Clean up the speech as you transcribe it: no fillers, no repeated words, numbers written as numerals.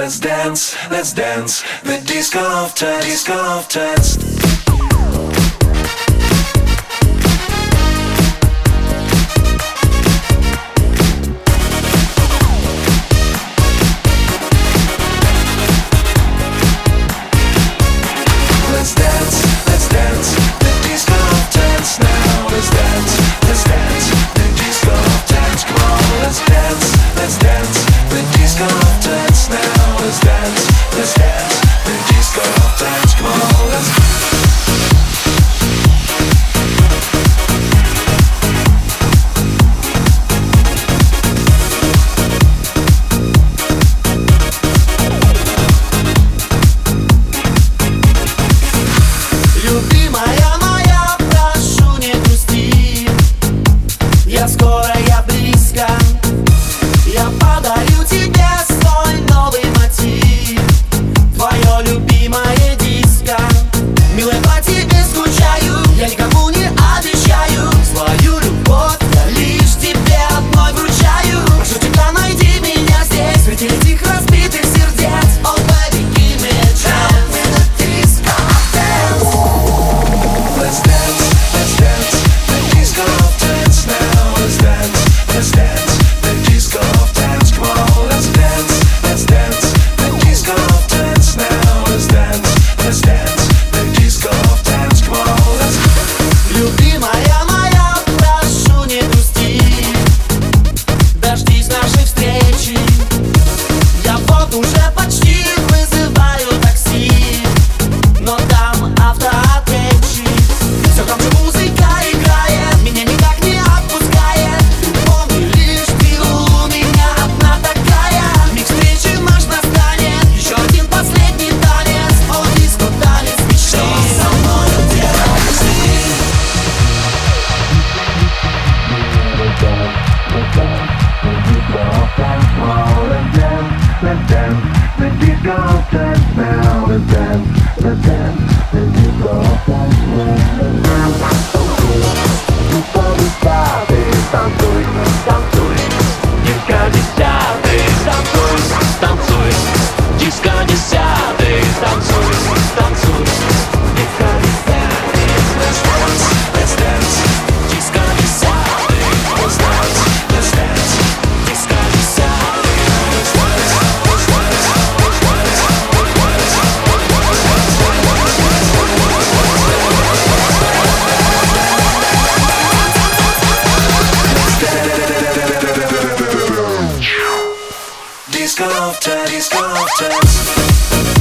let's dance, the disco of dance, disco of dance. Let's dance, the disco of dance now. Let's dance, the disco of dance. Come on, let's dance, the disco of dance now. Let's dance, the disco of dance. Come on, let's. Любимая моя, прошу, не грусти. Я скоро, я близко. Я подарю тебе свой новый мотив. Твое любимое диско. Милая, по тебе скучаю. Я никому не обещаю свою любовь, я лишь тебе одной вручаю. Прошу тебя, найди меня здесь, среди этих разбитых сердец. Oh baby, give me a chance. The disco dance. Let's dance, the disco of dance now. Let's dance, the disco of dance. Come on, let's dance, the disco of dance now. Let's dance, the disco of dance. Come on, let's. Любимая моя, прошу, не грусти. Дождись нашей встречи. Я вот уже почти вызываю такси, но там автоответчик. Все громче музыка играет, меня никак не отпускает. Помни лишь, ты у меня одна такая. Миг встречи наш настанет, еще один последний танец. О, диско, танец мечты. Что со мною делать ты? Let's dance, the disco of dance now. Let's dance, the disco of dance now. Танцуй, танцуй, диско десятый. Танцуй, танцуй, диско десятый. Танцуй, танцуй, диско десятый. Let's dance, диско десятый. Let's dance, диско десятый. Disco of dance, disco of dance.